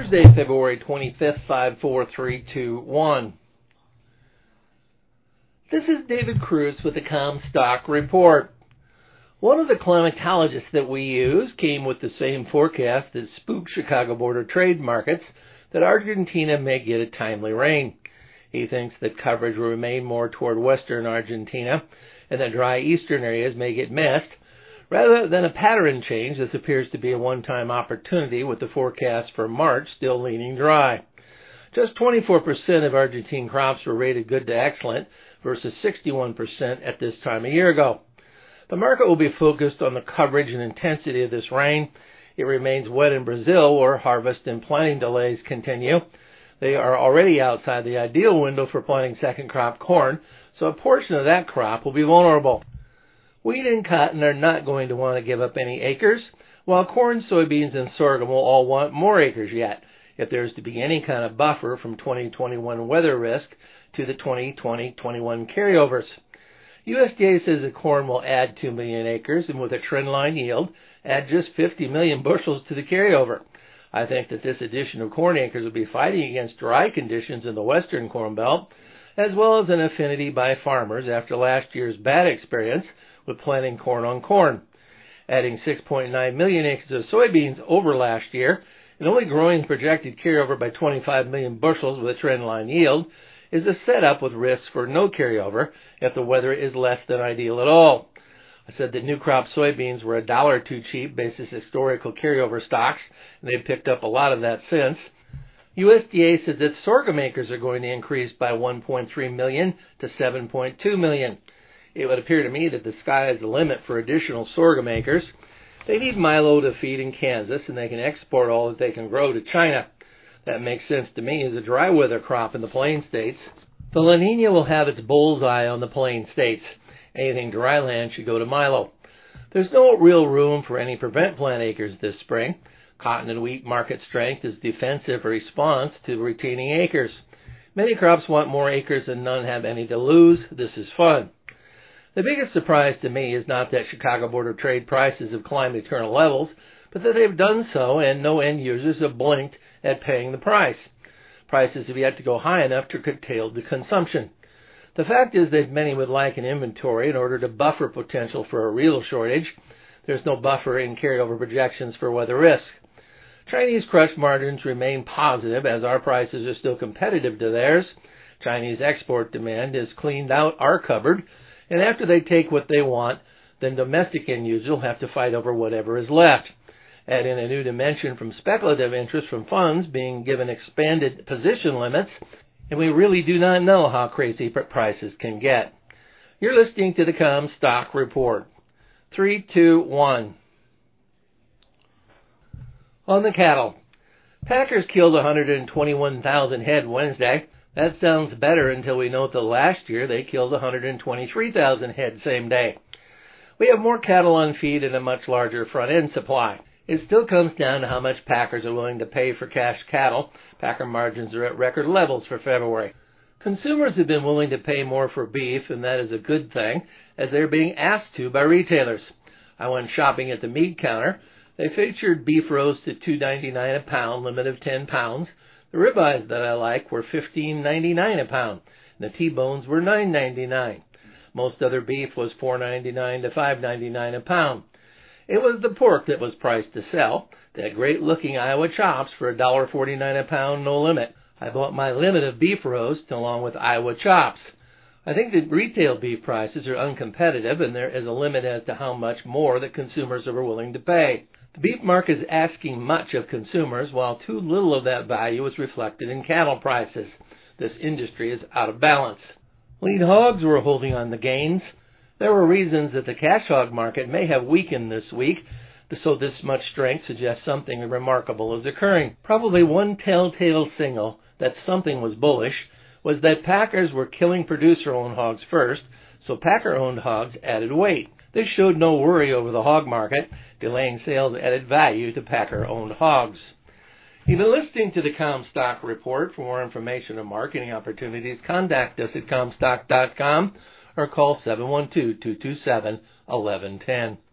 Thursday, February 25th, 54321. This is David Cruz with the Comstock Report. One of the climatologists that we use came with the same forecast that spooked Chicago Board of Trade markets that Argentina may get a timely rain. He thinks that coverage will remain more toward western Argentina and that dry eastern areas may get missed. Rather than a pattern change, this appears to be a one-time opportunity with the forecast for March still leaning dry. Just 24% of Argentine crops were rated good to excellent versus 61% at this time a year ago. The market will be focused on the coverage and intensity of this rain. It remains wet in Brazil where harvest and planting delays continue. They are already outside the ideal window for planting second crop corn, so a portion of that crop will be vulnerable. Wheat and cotton are not going to want to give up any acres, while corn, soybeans, and sorghum will all want more acres yet, if there is to be any kind of buffer from 2021 weather risk to the 2020-21 carryovers. USDA says that corn will add 2 million acres, and with a trendline yield, add just 50 million bushels to the carryover. I think that this addition of corn acres will be fighting against dry conditions in the western Corn Belt, as well as an affinity by farmers after last year's bad experience with planting corn on corn. Adding 6.9 million acres of soybeans over last year and only growing the projected carryover by 25 million bushels with a trendline yield is a setup with risks for no carryover if the weather is less than ideal at all. I said that new crop soybeans were $1 too cheap basis historical carryover stocks, and they've picked up a lot of that since. USDA says that sorghum acres are going to increase by 1.3 million to 7.2 million. It would appear to me that the sky is the limit for additional sorghum acres. They need milo to feed in Kansas, and they can export all that they can grow to China. That makes sense to me as a dry weather crop in the Plain States. The La Nina will have its bullseye on the Plain States. Anything dry land should go to milo. There's no real room for any prevent plant acres this spring. Cotton and wheat market strength is defensive response to retaining acres. Many crops want more acres and none have any to lose. This is fun. The biggest surprise to me is not that Chicago Board of Trade prices have climbed to current levels, but that they've done so and no end users have blinked at paying the price. Prices have yet to go high enough to curtail the consumption. The fact is that many would like an inventory in order to buffer potential for a real shortage. There's no buffer in carryover projections for weather risk. Chinese crush margins remain positive as our prices are still competitive to theirs. Chinese export demand is cleaned out our cupboard, and after they take what they want, then domestic end users will have to fight over whatever is left. Add in a new dimension from speculative interest from funds being given expanded position limits, and we really do not know how crazy prices can get. You're listening to the Comstock Report. 3, 2, 1. On the cattle. Packers killed 121,000 head Wednesday. That sounds better until we note that last year they killed 123,000 head same day. We have more cattle on feed and a much larger front-end supply. It still comes down to how much packers are willing to pay for cash cattle. Packer margins are at record levels for February. Consumers have been willing to pay more for beef, and that is a good thing, as they're being asked to by retailers. I went shopping at the meat counter. They featured beef roast at $2.99 a pound, limit of 10 pounds. The ribeyes that I like were $15.99 a pound, and the T-bones were $9.99. Most other beef was $4.99 to $5.99 a pound. It was the pork that was priced to sell. They had great-looking Iowa chops for $1.49 a pound, no limit. I bought my limit of beef roast along with Iowa chops. I think that retail beef prices are uncompetitive, and there is a limit as to how much more that consumers are willing to pay. The beef market is asking much of consumers, while too little of that value is reflected in cattle prices. This industry is out of balance. Lean hogs were holding on the gains. There were reasons that the cash hog market may have weakened this week, so this much strength suggests something remarkable is occurring. Probably one telltale signal that something was bullish was that packers were killing producer-owned hogs first, so packer-owned hogs added weight. This showed no worry over the hog market. Delaying sales added value to packer-owned hogs. You've been listening to the Comstock Report. For more information on marketing opportunities, contact us at Comstock.com or call 712-227-1110.